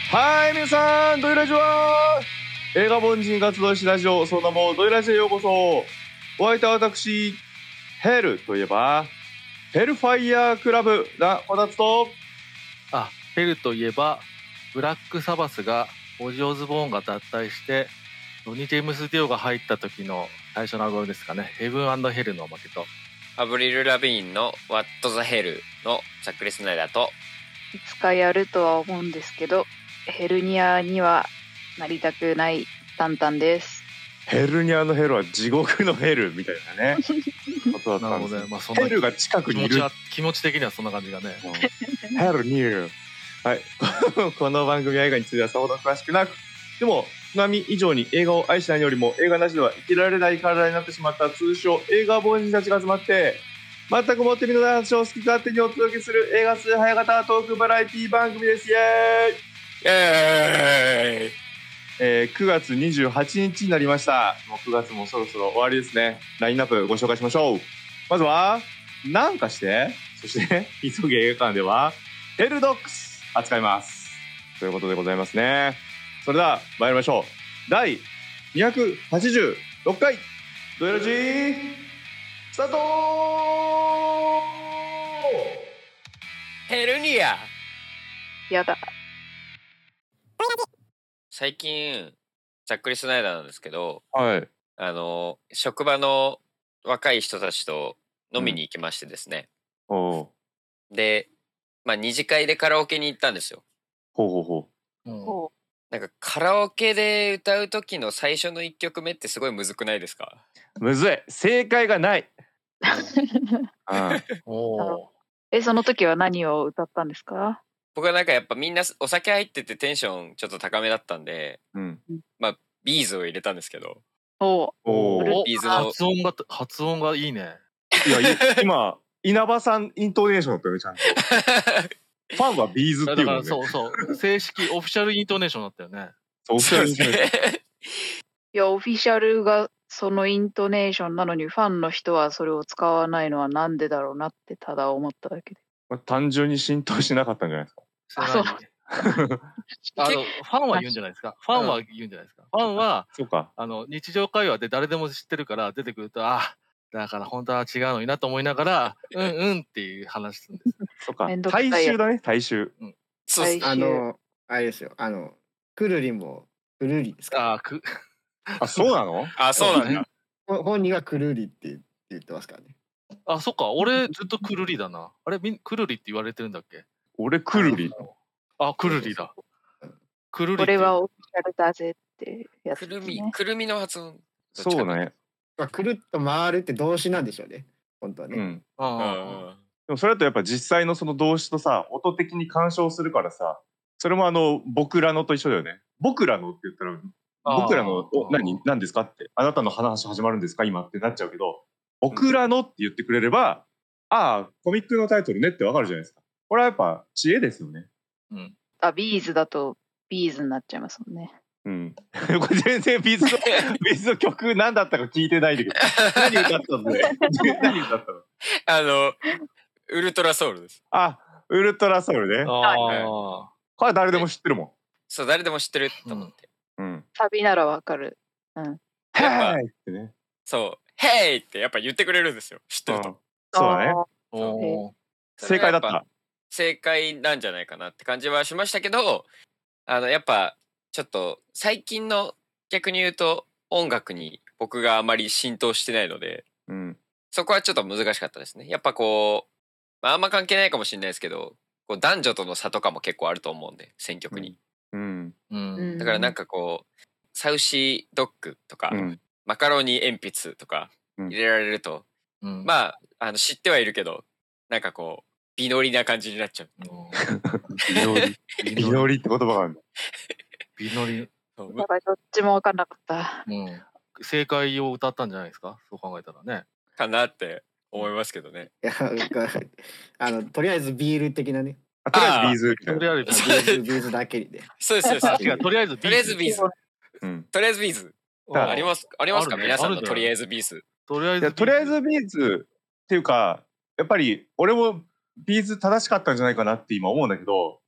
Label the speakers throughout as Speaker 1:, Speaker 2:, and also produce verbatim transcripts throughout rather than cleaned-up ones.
Speaker 1: はい、皆さん、ドイラジは映画凡人活動しラジオ、その名もドイラジへようこそ。お相手は私、ヘルといえば、ヘルファイヤークラブなこたつと、
Speaker 2: あ、ヘルといえば、ブラックサバスがオジオズボーンが脱退してロニー・ジェームス・ディオが入った時の最初のアルバムですかね。ヘブン&ヘルのおまけと、
Speaker 3: アブリル・ラビーンの What the Hell のザックリ・スナイダーと、
Speaker 4: いつかやるとは思うんですけど、ヘルニアにはなりたくないタンタンです。
Speaker 1: ヘルニアのヘルは地獄のヘルみたいなねことだったんです。
Speaker 2: ね、まあ、そんな
Speaker 1: ヘルが近くにいる
Speaker 2: 気持ちは気持ち的にはそんな感じがね、
Speaker 1: うん、ヘルニューはいこの番組は映画についてはさほど詳しくなく、でも津波以上に映画を愛しないよりも映画なしでは生きられない体になってしまった通称映画凡人たちが集まって、全くもって身のない話を好き勝手にお届けする映画崇拝型トークバラエティ番組です。イエーイ
Speaker 3: イエーイ、
Speaker 1: えー、くがつにじゅうはちにちになりました。もうくがつもそろそろ終わりですね。ラインナップご紹介しましょう。まずはなんかして、そして急げ映画館ではヘルドックス扱いますということでございますね。それでは参りましょう。だいにひゃくはちじゅうろっかいドヤラジースタート
Speaker 3: ヘルニア。
Speaker 4: やだ。
Speaker 3: 最近ザックリ・スナイダーなんですけど、
Speaker 1: はい
Speaker 3: あの職場の若い人たちと飲みに行きましてですね、
Speaker 1: うん、お
Speaker 3: で、まあ、二次会でカラオケに行ったんですよ。
Speaker 1: ほうほうほう、
Speaker 2: うん、
Speaker 3: なんかカラオケで歌う時の最初のいっきょくめってすごいむずくないですか？
Speaker 1: むずい、正解がない
Speaker 2: うん、お
Speaker 4: え、その時は何を歌ったんですか？
Speaker 3: 僕はなんかやっぱみんなお酒入っててテンションちょっと高めだったんで、
Speaker 1: うん、
Speaker 3: まあビーズを入れたんですけど、
Speaker 4: お
Speaker 1: お
Speaker 4: ー
Speaker 3: ビーズの
Speaker 2: 発音が発音がいいね。
Speaker 1: いや今稲葉さんイントネーションだったよね、ちゃんとファンはビーズっていうもんね。
Speaker 2: そうそう正式オフィシャルイントネーションだったよね。
Speaker 1: そうオフィシャルイントネーション
Speaker 4: いや、オフィシャルがそのイントネーションなのにファンの人はそれを使わないのはなんでだろうなってただ思っただけで。
Speaker 1: まあ、単純に浸透しなかったんじゃないですか。
Speaker 4: あ、そう
Speaker 2: あのファンは言うんじゃないですか。ファンは言うんじゃないですか。ファンは
Speaker 1: そうか、
Speaker 2: あの日常会話で誰でも知ってるから出てくると、あ、だから本当は違うのになと思いながらうんうんっていう話するんです。
Speaker 1: そうか、
Speaker 4: めんどくさい
Speaker 1: 大衆だね、大衆。
Speaker 2: うん、
Speaker 3: そう
Speaker 4: 大衆
Speaker 5: あのあれですよ、あのくるりもくるりですか。
Speaker 2: あく
Speaker 1: あ、そうなの？
Speaker 3: あ、そうなんだ。
Speaker 5: ほ本人はくるりって言言ってますからね。
Speaker 2: あ、そっか、俺ずっとくるりだな。あれみんくるりって言われてるんだっけ？
Speaker 1: 俺くるり。
Speaker 2: あ、くるりだ。くるりって。
Speaker 4: これはオフィシャルだぜってやつ
Speaker 3: くる
Speaker 4: ですね。
Speaker 3: み、くるみの発音。
Speaker 1: そうね。
Speaker 5: まあ、くるっと回るって動詞なんでしょうね、本当はね。
Speaker 1: うん。
Speaker 2: あ
Speaker 3: うん
Speaker 2: あ、
Speaker 1: でもそれだとやっぱ実際のその動詞とさ、音的に干渉するからさ、それもあの僕らのと一緒だよね。僕らのって言ったら僕らのお何何ですかって、あなたの話始まるんですか今ってなっちゃうけど、僕らのって言ってくれれば、ああコミックのタイトルねってわかるじゃないですか。これはやっぱ知恵ですよね。
Speaker 2: うん。
Speaker 4: あ、ビーズだとビーズになっちゃいますもんね。
Speaker 1: うん。これ全然ビーズのビーズの曲何だったか聞いてないんだけど、何歌ったんだよ。何歌ったの？
Speaker 3: あのウルトラソウルです。
Speaker 1: あ、ウルトラソウルね。
Speaker 2: ああ、
Speaker 1: これ誰でも知ってるもん。
Speaker 3: そう、誰でも知ってると思って。
Speaker 1: うん。
Speaker 4: サビならわかる。うん。
Speaker 3: やっぱ
Speaker 1: ヘイってね。
Speaker 3: そう、ヘイってやっぱ言ってくれるんですよ。知ってると。
Speaker 1: うんそうだね。
Speaker 4: あ
Speaker 2: おー
Speaker 1: 正解だっ
Speaker 3: それがや
Speaker 1: た。
Speaker 3: 正解なんじゃないかなって感じはしましたけど、あのやっぱちょっと最近の逆に言うと音楽に僕があまり浸透してないので、
Speaker 1: うん。
Speaker 3: そこはちょっと難しかったですね。やっぱこう、まあ、あんま関係ないかもしれないですけど、こう男女との差とかも結構あると思うんで、選曲に。
Speaker 1: うん。
Speaker 2: う
Speaker 4: ー
Speaker 2: ん。
Speaker 3: だからなんかこう、サウシードッグとか、
Speaker 1: うん。
Speaker 3: マカロニ鉛筆とか
Speaker 1: うん
Speaker 3: 入れられると、
Speaker 2: うん、
Speaker 3: まあ、あの知ってはいるけど、なんかこう、微乗りな感じになっちゃう。
Speaker 1: 微乗り。微乗りって言葉があるの。
Speaker 2: 微乗り。
Speaker 3: そう
Speaker 4: やばい、どっちもわかんなかった。
Speaker 2: うん。正解を歌ったんじゃないですか。そう考えたらね。
Speaker 3: かなって思いますけどね。
Speaker 5: いやあのとりあえずビール的なね。
Speaker 1: あ、とりあえずビーズみたいな。
Speaker 2: とりあえず
Speaker 5: ビーズビーズだけにね。
Speaker 3: そうです、そうです。
Speaker 2: あ、違う、とりあえず
Speaker 3: とりあえずビーズ。
Speaker 1: うん。
Speaker 3: とりあえずビーズ。
Speaker 1: あ
Speaker 3: あります、ありますか、
Speaker 2: あるね
Speaker 3: 皆さん
Speaker 2: あるんじゃない
Speaker 3: のとりあえずビーズ。
Speaker 2: とりあえず
Speaker 1: いやとりあえずビーズっていうか、やっぱり俺もビーズ正しかったんじゃないかなって今思うんだけど、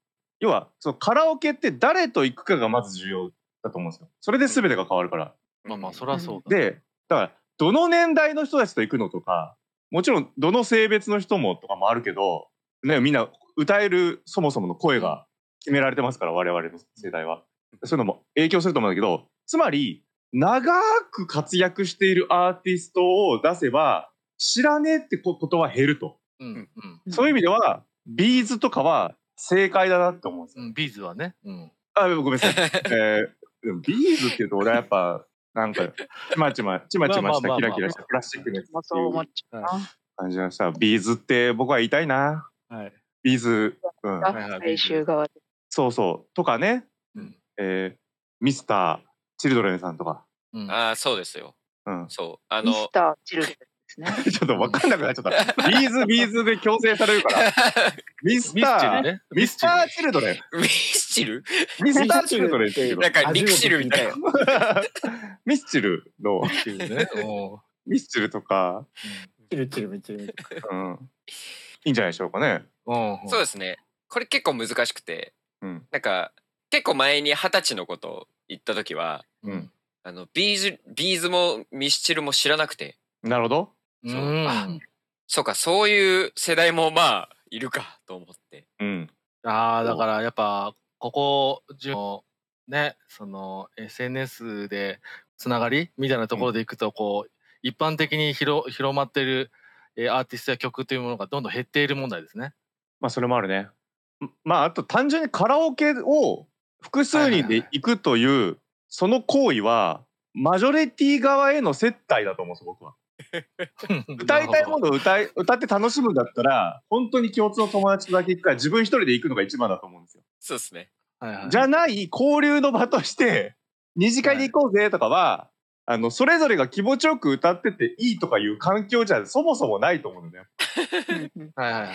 Speaker 1: 要はそのカラオケって誰と行くかがまず重要だと思うんですよ。それで全てが変わるから。
Speaker 2: まあまあそりゃそうだ。
Speaker 1: でだからどの年代の人たちと行くのとか、もちろんどの性別の人もとかもあるけど、ね、みんな歌えるそもそもの声が決められてますから、我々の世代は。そういうのも影響すると思うんだけど、つまり長く活躍しているアーティストを出せば知らねえってことは減ると、
Speaker 2: うんうん、
Speaker 1: そういう意味ではビーズとかは正解だなって思うんですよ、
Speaker 2: うん、ビーズはね、うん、
Speaker 1: あ、ごめんなさい、えー、でもビーズっていうと俺はやっぱなんかちまちまちまちましたキラキラしたプラスチックのやつっていう感じがした。ビーズって僕は言いたいな、はい、ビーズ、うん、
Speaker 4: 最終側で、
Speaker 1: そうそうとかね、うん、えー、ミスターチルドレンさんとか、
Speaker 3: うん、ああそうですよ、うん、そうあの
Speaker 4: ミスターチルドレンですね
Speaker 1: ちょっと分かんなくなっちゃった、ビーズビーズで強制されるからミスター、ね、ミスターチルドレン、
Speaker 3: ミスチル
Speaker 1: ミスターチルドレンって
Speaker 3: なんかリクシルみたいな
Speaker 1: ミスチルの
Speaker 2: ミスチルね
Speaker 1: ミスチルとか、
Speaker 5: チルチルめっちゃいい、
Speaker 1: うん、いいんじゃないでしょうかね。
Speaker 3: そうですね、これ結構難しくて、うん、なんか結構前に二十歳のことを言った時は、うん、あのビーズビーズもミスチルも知らなくて、
Speaker 1: なるほど、
Speaker 3: そう、うん、あ、そうか、そういう世代もまあいるかと思って、
Speaker 2: うん、ああだからやっぱここじゅうね、その エスエヌエス でつながりみたいなところでいくと、こう、うん、一般的に広広まってるアーティストや曲というものがどんどん減っている問題ですね。
Speaker 1: まあそれもあるね。まああと単純にカラオケを複数人で行くという、はいはいはい、その行為はマジョリティ側への接待だと思うんです僕は。歌いたいものを歌い歌って楽しむんだったら本当に共通の友達とだけ行くから自分一人で行くのが一番だと思うんですよ。
Speaker 3: そうですね、
Speaker 1: はいはい、じゃない交流の場として二次会で行こうぜとかは、はい、あのそれぞれが気持ちよく歌ってていいとかいう環境じゃそもそもないと思うんだよね。はいはいはい、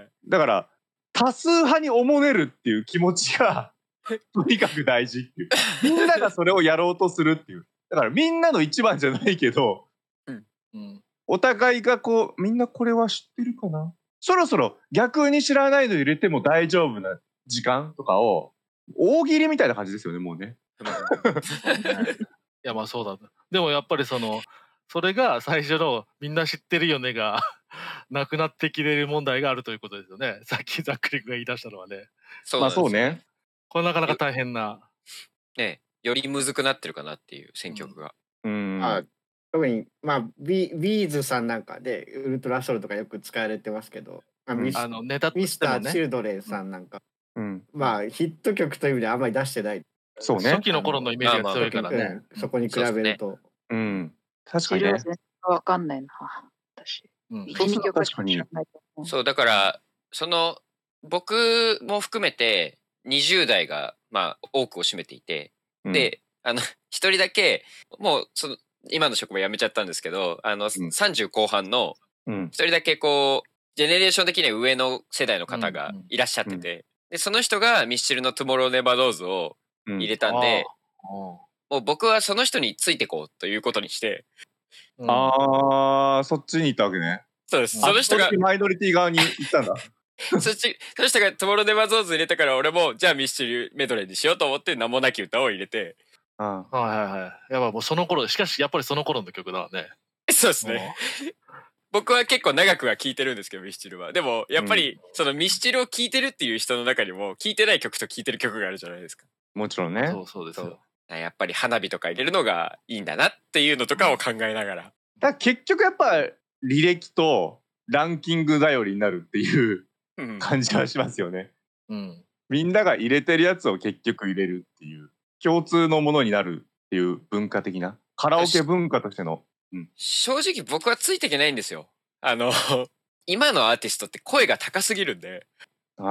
Speaker 1: だから多数派におもねるっていう気持ちがとにかく大事っていう、みんながそれをやろうとするっていう、だからみんなの一番じゃないけど、うんうん、お互いがこうみんなこれは知ってるかな、そろそろ逆に知らないの入れても大丈夫な時間とかを大喜利みたいな感じですよねもうね。
Speaker 2: いやまあそうだ、でもやっぱりそのそれが最初のみんな知ってるよねがなくなってきてる問題があるということですよね。さっきざっくりが言い出したのはね。
Speaker 3: そうなんですよね。
Speaker 1: まあそうね。
Speaker 2: これなかなか大変な。
Speaker 3: ね、よりむずくなってるかなっていう選曲が。
Speaker 5: うん。あ、特にまあビビーズさんなんかでウルトラソウルとかよく使われてますけど、あミス、あのネタミスターチルドレンさんなんか、うん、まあヒット曲という意味であんまり出してない。
Speaker 2: そうね。初期の頃のイメージが強いからね。
Speaker 5: そこに比べると。
Speaker 1: うん。確かにね。
Speaker 4: わかんないな私。
Speaker 3: 一、二曲しか知らないと思う。そうだからその僕も含めてにじゅう代がまあ多くを占めていて、うん、であの一人だけもうその今の職場辞めちゃったんですけど、あの、うん、さんじゅう後半の一人だけこうジェネレーション的には上の世代の方がいらっしゃってて、うんうん、でその人がミスチルの「トゥモローネバードーズ」を入れたんで、うん、もう僕はその人についてこうということにして、
Speaker 1: うん、ああそっちに行ったわけね。
Speaker 3: そうです、その人が
Speaker 1: マイノリティ側に行ったんだ。
Speaker 3: そっちその人が「トゥモローネバードーズ」入れたから俺もじゃあミスチルメドレーにしようと思って名もなき歌を入れて、
Speaker 2: ああはいはいはい、やっぱもうその頃、しかしやっぱりその頃の曲だわね。
Speaker 3: そうですね。僕は結構長くは聴いてるんですけどミスチルは。でもやっぱりそのミスチルを聴いてるっていう人の中にも聴いてない曲と聴いてる曲があるじゃないですか。
Speaker 1: もちろんね。
Speaker 2: そうそうですよ。
Speaker 3: やっぱり花火とか入れるのがいいんだなっていうのとかを考えながら。だ
Speaker 1: から結局やっぱ履歴とランキング頼りになるっていう感じはしますよね。うん、みんなが入れてるやつを結局入れるっていう共通のものになるっていう文化的なカラオケ文化としての、
Speaker 3: うん、正直僕はついていけないんですよ。あの今のアーティストって声が高すぎるんで、うん、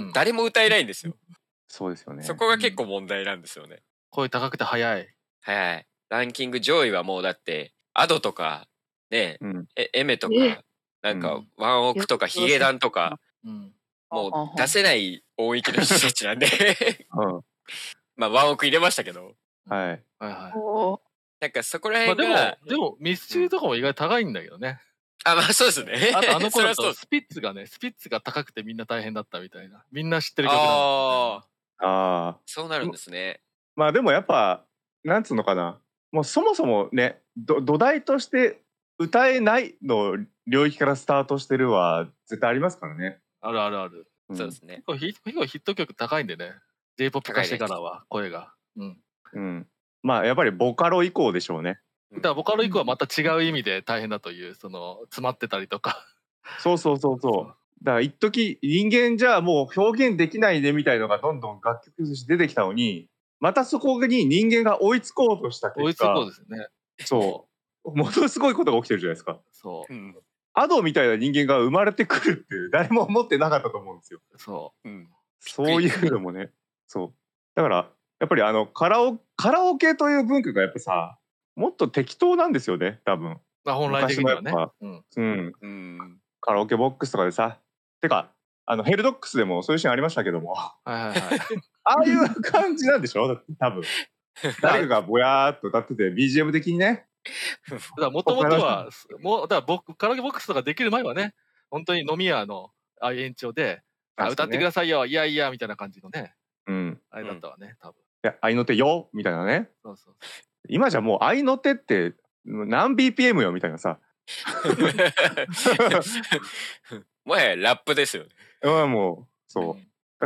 Speaker 3: 誰も歌えないんですよ。
Speaker 1: そうですよね。
Speaker 3: そこが結構問題なんですよね。うん、
Speaker 2: 声高くて速い
Speaker 3: 速い。ランキング上位はもうだってアドとかね、うん、えエメとかなんかワンオクとかヒゲダンとか、うん、もう出せない音域の人たちなんで、うん、まあワンオク入れましたけど、
Speaker 1: はいはいはい。
Speaker 3: なんかそこら辺が、
Speaker 2: まあ、でもでもミスチルとかも意外と高いんだけどね。
Speaker 3: あ、まあそうですね。
Speaker 2: あとあの頃だとスピッツがね、スピッツが高くてみんな大変だったみたいな。みんな知ってる曲なんですよ、
Speaker 3: ね。
Speaker 1: ああ。
Speaker 3: そうなるんですね。
Speaker 1: まあでもやっぱ、なんつうのかな。もうそもそもね、ど土台として歌えないの領域からスタートしてるは絶対ありますからね。
Speaker 2: あるあるある。
Speaker 3: うん、そうですね。
Speaker 2: 結構ヒット曲高いんでね。J-ポップ 化してからは声が。うん。
Speaker 1: うん。まあやっぱりボカロ以降でしょうね。
Speaker 2: だからボカロ以降はまた違う意味で大変だという、その詰まってたりとか。
Speaker 1: そうそうそうそう。だから一時人間じゃもう表現できないねみたいのがどんどん楽曲として出てきたのに、またそこに人間が追いつこうとした結果、
Speaker 2: 追いつこうですね。
Speaker 1: そう。ものすごいことが起きてるじゃないですか。
Speaker 2: そう。うん、
Speaker 1: アドみたいな人間が生まれてくるって誰も思ってなかったと思うんですよ。
Speaker 2: そう。うん、
Speaker 1: そういうのもね。そう。だからやっぱりあのカラオカラオケという文化がやっぱさ、もっと適当なんですよね、多分。
Speaker 2: まあ本来的にはね。
Speaker 1: うん。うん。うん。カラオケボックスとかでさ、てかあのヘルドックスでもそういうシーンありましたけども、はいはいはい。ああいう感じなんでしょ、多分。誰かがぼやーっと歌ってて ビージーエム 的にね。
Speaker 2: だからもともとはもうだから僕カラオケボックスとかできる前はね、本当に飲み屋のあ延長で、あ歌ってくださいよ、いやいやみたいな感じのね。うん。あれだったわね、多分。
Speaker 1: いや合いの手よみたいなね。そうそうそう。今じゃもう合いの手って何 ビーピーエム よみたいなさ。
Speaker 3: もはやラップですよね。
Speaker 1: うん、もうそう。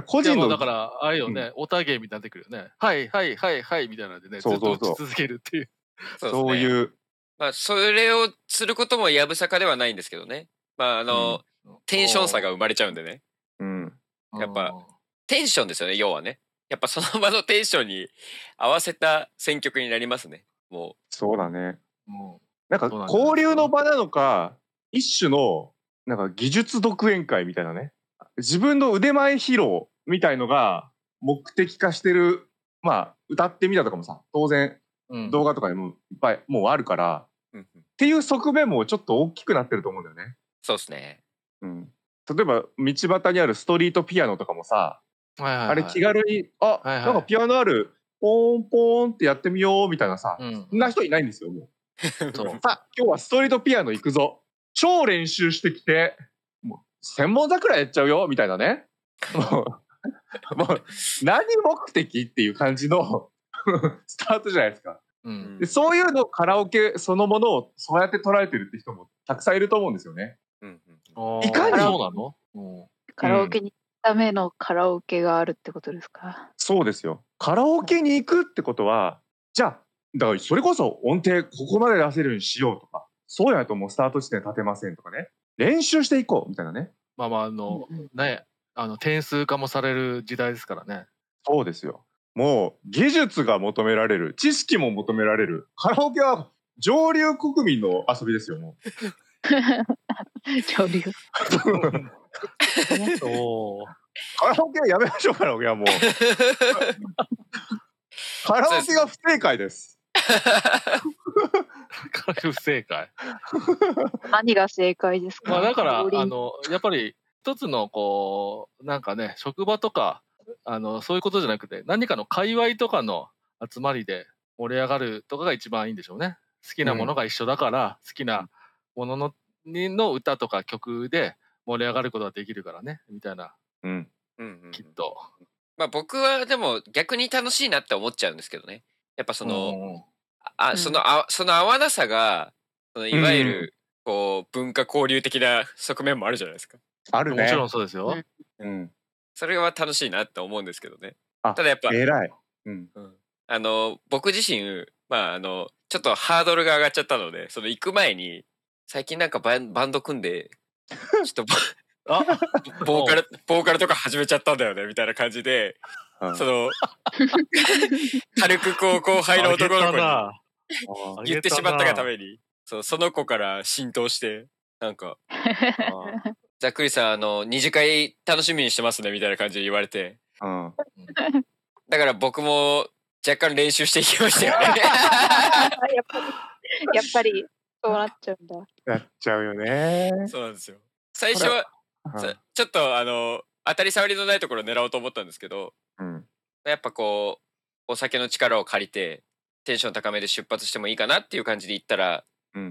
Speaker 1: 個人の
Speaker 2: だからあれよね、オタ芸みたいになってくるよね。はいはいはいはいみたいなのでね、ずっと打ち続けるっていう。
Speaker 1: そういう。
Speaker 3: まあそれをすることもやぶさかではないんですけどね。まああのテンション差が生まれちゃうんでね。うん。やっぱテンションですよね、要はね。やっぱその場のテンションに合わせた選曲になりますね。もう。
Speaker 1: そうだね。もうなんか交流の場なのか、一種のなんか技術独演会みたいなね。自分の腕前披露みたいのが目的化してる、まあ歌ってみたとかもさ、当然動画とかでもいっぱいもうあるから、うん、っていう側面もちょっと大きくなってると思うんだよね。
Speaker 3: そうですね。
Speaker 1: うん。例えば道端にあるストリートピアノとかもさ、はいはいはい、あれ気軽にあ、はいはい、なんかピアノあるポーンポーンってやってみようみたいなさ、うん、そんな人いないんですよもう。そうさあ今日はストリートピアノ行くぞ、超練習してきてもう専門桜やっちゃうよみたいなね。もうもう何目的っていう感じのスタートじゃないですか。うん、でそういうのカラオケそのものをそうやって捉えてるって人もたくさんいると思うんですよね。うんうん、いかに
Speaker 4: そうなの？カラオケに行くためのカラオケがあるってことですか？
Speaker 1: そうですよ。カラオケに行くってことは、じゃあだからそれこそ音程ここまで出せるようにしようとか、そうやともうスタート地点立てませんとかね、練習していこうみたいなね。
Speaker 2: まあまああの、うん、ね、あの点数化もされる時代ですからね。
Speaker 1: そうですよ。もう技術が求められる、知識も求められる。カラオケは上流国民の遊びですよもう。
Speaker 4: 上流。
Speaker 1: おカラオケはやめましょう。カラオケはもう。カラオケが不正解です。
Speaker 2: 不正解。
Speaker 4: 何が正解ですか？
Speaker 2: まあだからあのやっぱり一つのこうなんかね、職場とかあのそういうことじゃなくて、何かの界隈とかの集まりで盛り上がるとかが一番いいんでしょうね。好きなものが一緒だから、うん、好きなもののの歌とか曲で盛り上がることができるからねみたいな。うん。きっと。
Speaker 3: まあ僕はでも逆に楽しいなって思っちゃうんですけどね。やっぱその、うん、あそのあその合わなさがそのいわゆるこう文化交流的な側面もあるじゃないですか。
Speaker 1: あるね。
Speaker 2: もちろんそうですよ。
Speaker 3: うん。それは楽しいなって思うんですけどね。ただやっぱ
Speaker 1: 偉い。うん。
Speaker 3: うん、あの僕自身まああのちょっとハードルが上がっちゃったので、その行く前に最近なんかバンバンド組んでちょっとあボーカルボーカルとか始めちゃったんだよねみたいな感じで、うん、その軽くこう後輩の男の子に言ってしまったがために、そうその子から浸透してなんかざっくりさんあの二次会楽しみにしてますねみたいな感じで言われて、うん、だから僕も若干練習していきましたよね。やっ
Speaker 4: ぱりやっぱりそうなっちゃうんだ。
Speaker 1: やっちゃうよね。
Speaker 3: そうなんですよ。最初はちょっとあの当たり障りのないところを狙おうと思ったんですけど、うん、やっぱこうお酒の力を借りてテンション高めで出発してもいいかなっていう感じで行ったら、うん、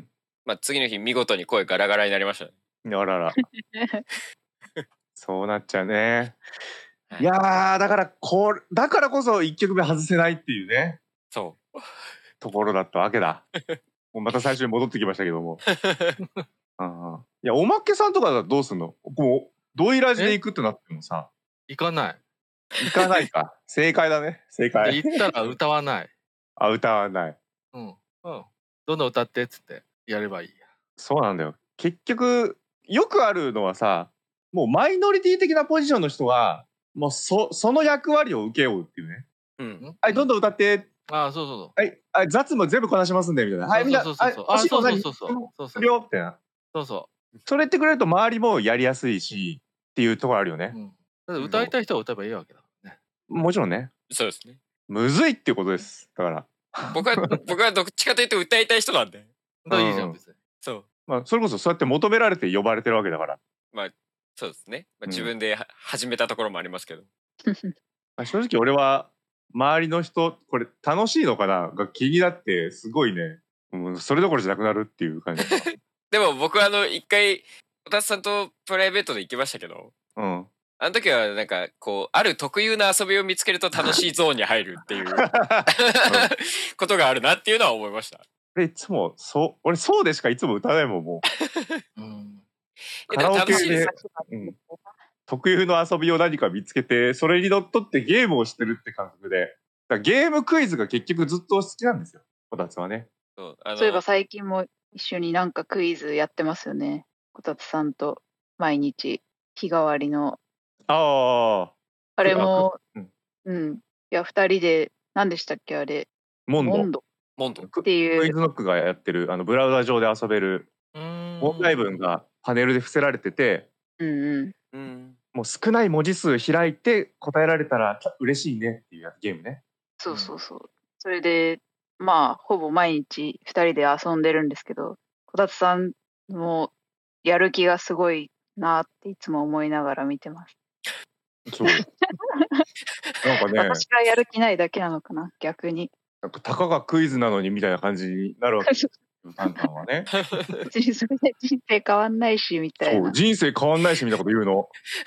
Speaker 3: まあ次の日見事に声ガラガラになりましたね。
Speaker 1: あらら。そうなっちゃうね。いやー、だからこれだからこそいっきょくめ外せないっていうね。
Speaker 3: そう
Speaker 1: ところだったわけだ。もうまた最初に戻ってきましたけども。あいやおまけさんとかだとどうすんの？こうドイラジで行くってなってもさ。
Speaker 2: 行かない。
Speaker 1: 行かないか。正解だね。正解。
Speaker 2: 行ったら歌わない。
Speaker 1: あ、歌わない。
Speaker 2: うんうん。どんどん歌ってっつってやればいい。
Speaker 1: そうなんだよ。結局よくあるのはさ、もうマイノリティ的なポジションの人はもうそその役割を受けようっていうね。
Speaker 3: うん。
Speaker 1: はい、どんどん歌って。
Speaker 2: ああ、そうそうそう。
Speaker 1: はい、あ雑務全部こなしますんでみたいな。はい、みんな、
Speaker 2: そうそうそう。あ、そうそうそうそう。そうそう。
Speaker 1: みたいな。
Speaker 2: そうそう。
Speaker 1: それってくれると周りもやりやすいしっていうところあるよね。
Speaker 2: うん、歌いたい人は歌えばいいわけだね。
Speaker 1: もちろんね。
Speaker 3: そうですね。
Speaker 1: むずいっていうことです。だから。
Speaker 3: 僕は僕はどっちかというと歌いたい人なんで。
Speaker 2: だからいいじゃん別に。
Speaker 3: そう。
Speaker 1: まあそれこそそうやって求められて呼ばれてるわけだから。
Speaker 3: まあそうですね。まあ、自分で始めたところもありますけど。
Speaker 1: 正直俺は周りの人これ楽しいのかなが気になってすごいね、うん、それどころじゃなくなるっていう感じ。
Speaker 3: でも僕はあの一回こたつさんとプライベートで行きましたけど、
Speaker 1: うん、
Speaker 3: あの時はなんかこうある特有な遊びを見つけると楽しいゾーンに入るっていうことがあるなっていうのは思いました。
Speaker 1: 俺いつもそう俺そうでしかいつも歌わないもんもう。うん、カラオケで、うん、特有の遊びを何か見つけてそれにのっとってゲームをしてるって感覚で、だゲームクイズが結局ずっと好きなんですよこたつはね。
Speaker 4: そう、あのそういえば最近も一緒になんかクイズやってますよね、こたつさんと。毎日日替わりの。
Speaker 1: ああ
Speaker 4: あれもうん、うん、いやふたりで何でしたっけあれ。
Speaker 1: モンドモンド
Speaker 3: モンド
Speaker 1: っていうクイズノックがやってるあのブラウザ上で遊べる問題文がパネルで伏せられてて、
Speaker 4: うん
Speaker 3: うん、
Speaker 1: もう少ない文字数開いて答えられたら嬉しいねっていうゲームね。
Speaker 4: そうそうそう、うん、それでまあほぼ毎日ふたりで遊んでるんですけど、こたつさんもやる気がすごいなっていつも思いながら見てます。
Speaker 1: そうなんかね、
Speaker 4: 私がやる気ないだけなのかな逆に。
Speaker 1: なんかたかがクイズなのにみたいな感じになるわけですよタンタンはね。
Speaker 4: 別にそれで人生変わんないしみたいな。
Speaker 1: そう人生変わんないしみたいなこと言うの。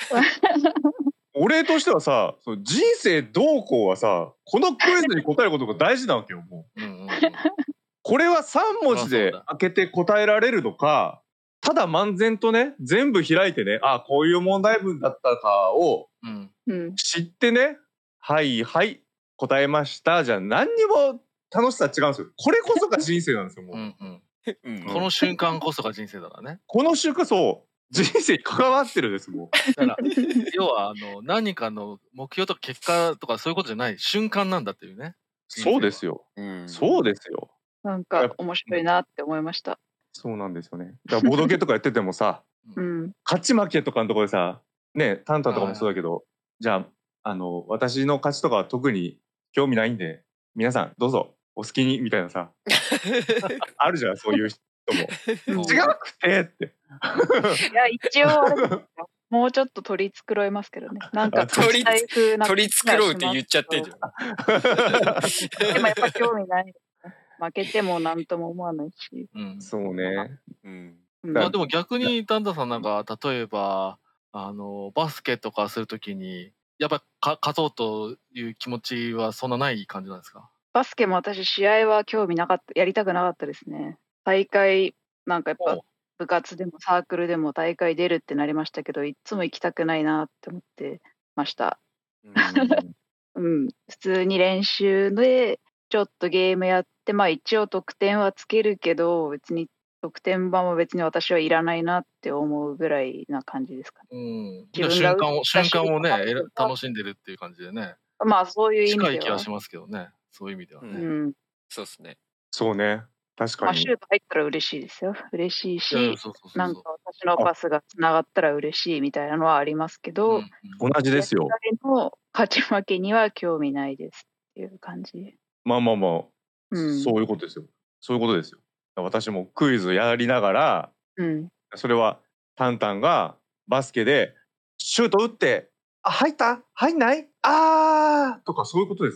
Speaker 1: 俺としてはさ、その人生どうこうはさ、このクイズに答えることが大事なわけよもう。うんうんうん、これはさん文字で開けて答えられるのか、ただ漫然とね全部開いてね、あこういう問題文だったかを知ってね、うん、はいはい答えましたじゃ何にも楽しさ違うんですよ。これこそが人生なんですよもう。うんうん
Speaker 2: うん、この瞬間こそが人生だからね。
Speaker 1: この瞬間そう人生に関わってるんですもう。
Speaker 2: だから要はあの何かの目標とか結果とかそういうことじゃない瞬間なんだっていうね。
Speaker 1: そうですよ、うん、そうですよ。
Speaker 4: なんか面白いなって思いました。
Speaker 1: そうなんですよね。だからボードゲーとかやっててもさ、うん、勝ち負けとかのところでさね、タンタンとかもそうだけど、じゃああの私の勝ちとかは特に興味ないんで皆さんどうぞお好きにみたいなさあるじゃんそういう人も。違くてって
Speaker 4: いや一応あれもうちょっと取り繕いますけどね。なんか
Speaker 3: 取り取り繕うって言っちゃってんじゃん。
Speaker 4: でもやっぱ興味ない。負けても何とも思わないし、
Speaker 1: うん、そうね、
Speaker 2: うん、まあでも逆にタンタさんなんか例えばあのバスケとかするときにやっぱか勝とうという気持ちはそんなない感じなんですか？
Speaker 4: バスケも私試合は興味なかった、やりたくなかったですね。大会なんかやっぱ部活でもサークルでも大会出るってなりましたけど、いつも行きたくないなって思ってました。うん、普通に練習でちょっとゲームやって、まあ一応得点はつけるけど別に得点版も別に私はいらないなって思うぐらいな感じですかね。
Speaker 2: うん、自分が瞬間を瞬間をね楽しんでるっていう感じでね。
Speaker 4: まあそういう意味では
Speaker 2: 近い気がしますけどね。そういう意味ではね。うん、
Speaker 3: そうですね。
Speaker 1: そうね。確かに。
Speaker 4: まあシュート入ったら嬉しいですよ。嬉しいし、なんか私のパスがつながったら嬉しいみたいなのはありますけど、
Speaker 1: うんうん、同じですよ。
Speaker 4: の勝ち負けには興味ないですっていう感じ。
Speaker 1: まあまあまあ、うん、そういうことですよ。そういうことですよ。私もクイズやりながら、うん、それはタンタンがバスケでシュート打って、あ入った入んないあーとかそういうことですよ。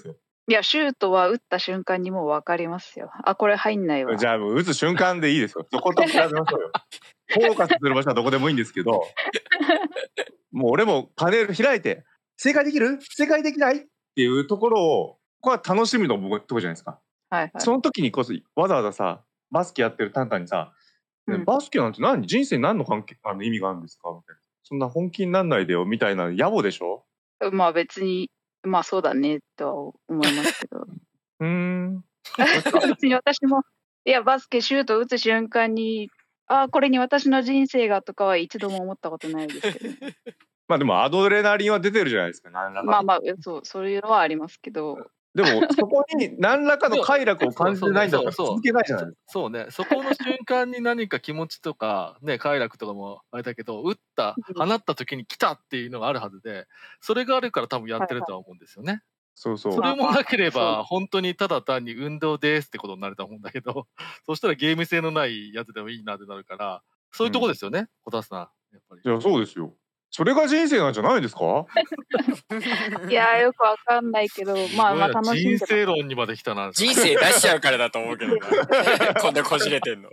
Speaker 4: いや、シュートは打った瞬間にもう分かりますよ。あ、これ入んないわ。
Speaker 1: じゃあもう打つ瞬間でいいですよ。そこと比べましょうよ。フォーカスする場所はどこでもいいんですけど、もう俺もパネル開いて、正解できる？正解できない？っていうところを、これは楽しみのとこじゃないですか。
Speaker 4: はいはい。
Speaker 1: その時にこそわざわざさ、バスケやってるタンタンにさ、うん、バスケなんて何？人生に何の関係あの意味があるんですかみたいな。そんな本気になんないでよみたいな野暮でしょ？
Speaker 4: まあ別に、まあそうだねとは思いますけど。
Speaker 1: うーん。
Speaker 4: 別に私も、いや、バスケシュート打つ瞬間に、ああ、これに私の人生がとかは一度も思ったことないですけど。
Speaker 1: まあでもアドレナリンは出てるじゃないですか、何らか。
Speaker 4: まあまあ、そう、そういうのはありますけど。
Speaker 1: でもそこに何らかの快楽を感じてないんだったら続けないじゃないですか。
Speaker 2: そうね、そこの瞬間に何か気持ちとか、ね、快楽とかもあれだけど、打った、放った時に来たっていうのがあるはずで、それがあるから多分やってるとは思うんですよね。はいはい、
Speaker 1: そうそう。
Speaker 2: それもなければ、本当にただ単に運動ですってことになると思うんだけど、そしたらゲーム性のないやつでもいいなってなるから、そういうとこですよね、小田さん。やっぱり。
Speaker 1: いや、そうですよ。それが人生なんじゃないですか？
Speaker 4: いや、よくわかんないけど、まあまあ楽しんで。
Speaker 2: 人生論にまで来たな。
Speaker 3: 人生出しちゃうからだと思うけどな。こんなこじれてんの。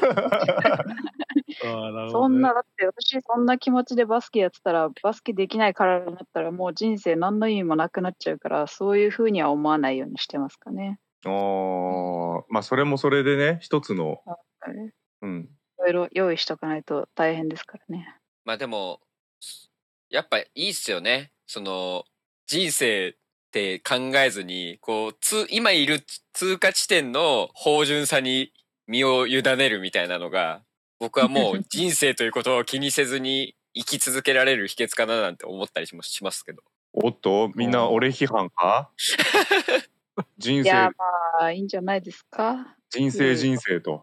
Speaker 4: あ、そんな、だって私そんな気持ちでバスケやってたら、バスケできない体になったらもう人生何の意味もなくなっちゃうから、そういうふうには思わないようにしてますかね。
Speaker 1: ああ、まあそれもそれでね、一つの。
Speaker 4: うん。いろいろ用意しとかないと大変ですからね。
Speaker 3: まあでも、やっぱいいっすよね。その、人生って考えずに、こう、つ、今いる通過地点の芳醇さに身を委ねるみたいなのが、僕はもう人生ということを気にせずに生き続けられる秘訣かななんて思ったりしますけど。
Speaker 1: おっと、みんな俺批判か？人生。い
Speaker 4: や、まあ、いいんじゃないですか。
Speaker 1: 人生人生と。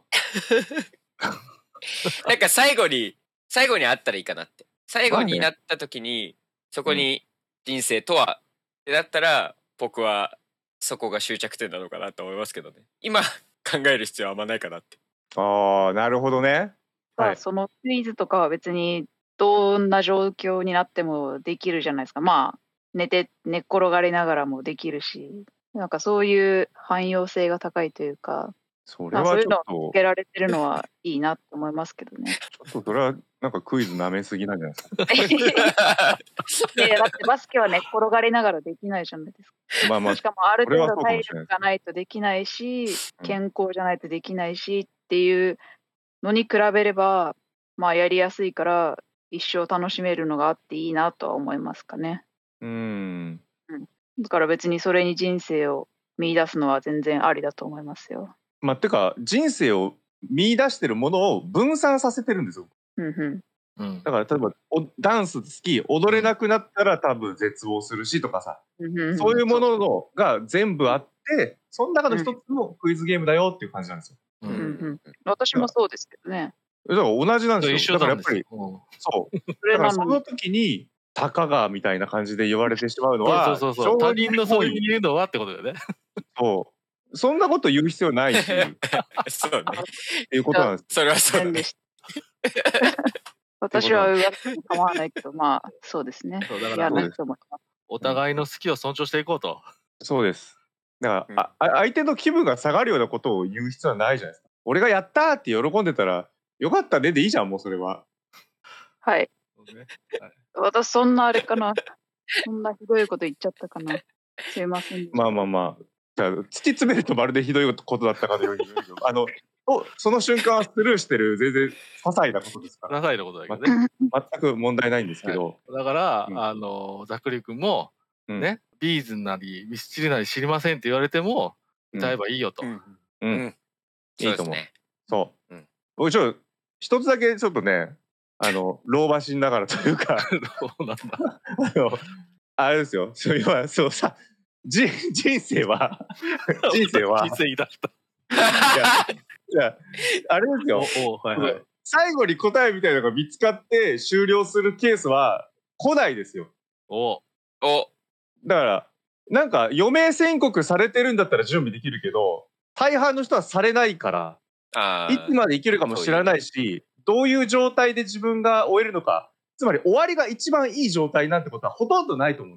Speaker 3: なんか最後に、最後にあったらいいかなって。最後になった時に、そこに人生とは、ってなったら、僕はそこが終着点なのかなと思いますけどね。今考える必要はあんまないかなって。
Speaker 1: ああ、なるほどね。
Speaker 4: はい、そのクイズとかは別にどんな状況になってもできるじゃないですか。まあ、寝て、寝っ転がりながらもできるし、なんかそういう汎用性が高いというか、
Speaker 1: それはちょっと、そういうの
Speaker 4: をつけられてるのはいいなと思いますけどね。
Speaker 1: ちょっとそれはなんかクイズ舐めすぎなんじゃないです
Speaker 4: か。いや、だってバスケは寝っ転がりながらできないじゃないですか。まあまあ、しかもある程度体力がないとできないし、健康じゃないとできないしっていうのに比べれば、まあやりやすいから一生楽しめるのがあっていいなとは思いますかね。
Speaker 1: うん。
Speaker 4: うん。だから別にそれに人生を見出すのは全然ありだと思いますよ。
Speaker 1: まあ、てか人生を見出してるものを分散させてるんですよ。
Speaker 4: うん
Speaker 1: うん、だから例えばおダンス好き踊れなくなったら多分絶望するしとかさ、うん、そういうもののが全部あってその中の一つのクイズゲームだよっていう感じなんですよ。
Speaker 4: うんうんうん、私もそうですけどね。
Speaker 1: だから同じなんですよ。だからやっぱり、うん、そうだからその時にたかがみたいな感じで言われてしまうのは
Speaker 2: そうそうそう他人のそういうのはってことだよね。
Speaker 1: そうそんなこと言う必要ないし。
Speaker 3: そうね。
Speaker 1: っていうことなんです。
Speaker 3: それはそうだね。
Speaker 4: 私は上手に構わないけど、まあそうですね。
Speaker 2: そうだから、お互いの好きを尊重していこうと。
Speaker 1: そうです。だから、うん、あ相手の気分が下がるようなことを言う必要はないじゃないですか。俺がやったーって喜んでたら、よかったねでいいじゃん、もうそれは。
Speaker 4: はい。はい、私そんなあれかな。そんなひどいこと言っちゃったかな。すいません。
Speaker 1: まあまあまあ。じゃあ突き詰めるとまるでひどいことだったかのように言うけど、あのその瞬間はスルーしてる全然些細なことですから。
Speaker 2: 些細なことだけどね。
Speaker 1: 全く問題ないんですけど。はい、
Speaker 2: だから、うん、あのざっくり君も、うん、ね、ビーズなりミスチルなり知りませんって言われても歌えばいいよと。うん。
Speaker 1: うんうん、いいと思う。そう。うん、僕ちょっと一つだけちょっとね、あの老婆心ながらというか、
Speaker 2: そうなんだ。
Speaker 1: あのあれですよ。そう今そうさ。人人生は人生は
Speaker 2: 人生だった
Speaker 1: いやいやあれですよ
Speaker 2: おお、はいはい、
Speaker 1: 最後に答えみたいなのが見つかって終了するケースは来ないですよ。
Speaker 2: お
Speaker 3: お
Speaker 1: だからなんか余命宣告されてるんだったら準備できるけど大半の人はされないからあいつまで生きるかも知らないしどういう状態で自分が終えるのかつまり終わりが一番いい状態なんてことはほとんどないと思うんですよ。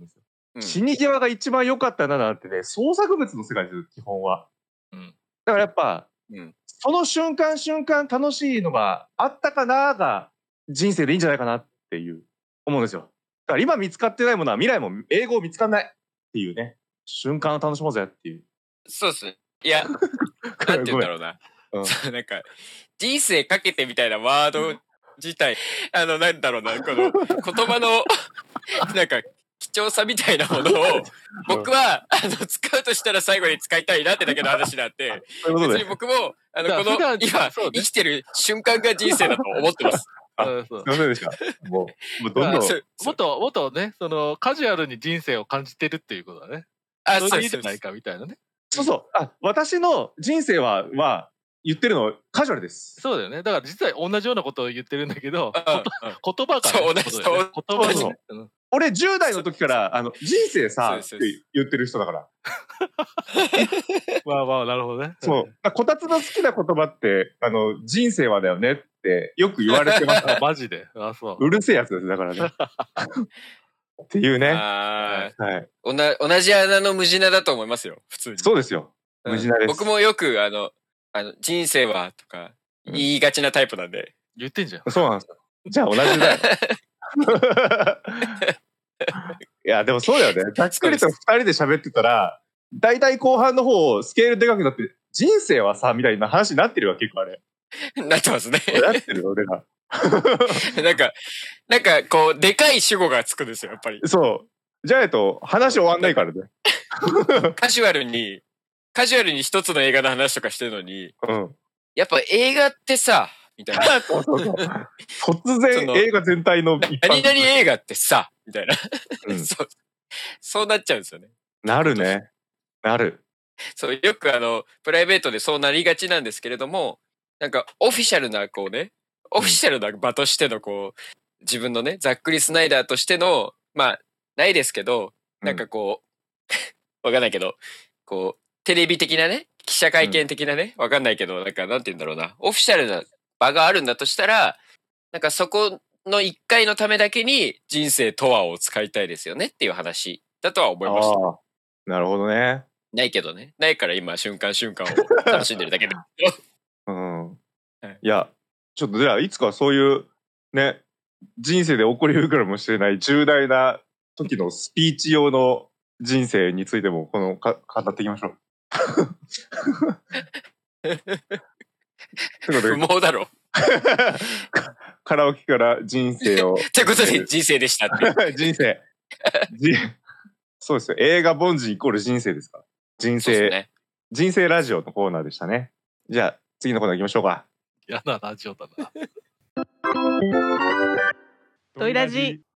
Speaker 1: 死に際が一番良かったななんてね、創作物の世界ですよ、基本は。うん、だからやっぱ、うん、その瞬間瞬間楽しいのがあったかなが人生でいいんじゃないかなっていう思うんですよ。だから今見つかってないものは未来も英語見つかんないっていうね、瞬間を楽しもうぜっていう。
Speaker 3: そうですね。いや、なんて言うんだろうな。うん、そうなんか人生かけてみたいなワード自体、あのなんだろうな、この言葉のなんか貴重さみたいなものを僕はあの使うとしたら最後に使いたいなってだけの話なんで、別に僕もあのこの今生きてる瞬間が人生だと思ってます。
Speaker 1: あ、すみませんでした。もう、もうどんどん。
Speaker 2: もっと、もっとね、その、カジュアルに人生を感じてるっていうことだね。
Speaker 3: あ、そう
Speaker 2: いういいじゃないかみたいなね。
Speaker 1: そうそう。あ、私の人生は、は、言ってるのカジュアルです。
Speaker 2: そうだよね。だから実は同じようなことを言ってるんだけど、言葉が、ね、
Speaker 3: そう、同じ、そう、
Speaker 2: 言葉に。
Speaker 1: 俺じゅう代の時から、あの、人生さ、って言ってる人だから。
Speaker 2: まあまあ、なるほどね。
Speaker 1: そう。こたつの好きな言葉って、あの、人生はだよねってよく言われてます。
Speaker 2: マジで。あ、そう。
Speaker 1: うるせえやつです、だからね。っていうね。
Speaker 3: はい。おな、同じ穴の無地なだと思いますよ、普通に。
Speaker 1: そうですよ。無地なです。
Speaker 3: 僕もよく、あの、あの、人生は、とか、言いがちなタイプなんで。
Speaker 2: 言ってんじゃん。
Speaker 1: そうなんですよ。じゃあ同じだよ。いや、でもそうだよね。ざっくりと二人で喋ってたら、だいたい後半の方、スケールでかくなって、人生はさ、みたいな話になってるわ、結構あれ。
Speaker 3: なってますね。
Speaker 1: なってるよ、俺ら。
Speaker 3: なんか、なんか、こう、でかい主語がつくんですよ、やっぱり。
Speaker 1: そう。じゃないと、話終わんないからね。
Speaker 3: カジュアルに、カジュアルに一つの映画の話とかしてるのに、
Speaker 1: うん、
Speaker 3: やっぱ映画ってさ、みたいな。
Speaker 1: そうそうそう。突然映画全体の
Speaker 3: 一般何々映画ってさ、みたいな、うん、そう。そうなっちゃうんですよね。
Speaker 1: なるね。なる。
Speaker 3: そう、よくあの、プライベートでそうなりがちなんですけれども、なんかオフィシャルな、こうね、オフィシャルな場としてのこう、自分のね、ざっくりスナイダーとしての、まあ、ないですけど、なんかこう、うん、わかんないけど、こう、テレビ的なね、記者会見的なね、わかんないけど、なんかなんて言うんだろうな、オフィシャルな場があるんだとしたら、なんかそこの一回のためだけに人生とはを使いたいですよねっていう話だとは思いました。
Speaker 1: なるほどね。
Speaker 3: ないけどね。ないから今瞬間瞬間を楽しんでるだけで。
Speaker 1: うん。いや、ちょっとじゃあいつかそういうね、人生で起こりうるかもしれない重大な時のスピーチ用の人生についてもこのか語っていきましょう。
Speaker 3: 不毛だろ。
Speaker 1: カラオケから人生を。
Speaker 3: ということで人生でしたって。
Speaker 1: 人生。そうですよ。映画凡人イコール人生ですから。人生、ね、人生ラジオのコーナーでしたね。じゃあ次のコーナー行きましょうか。
Speaker 2: やだラジオだな。
Speaker 4: トイラジ。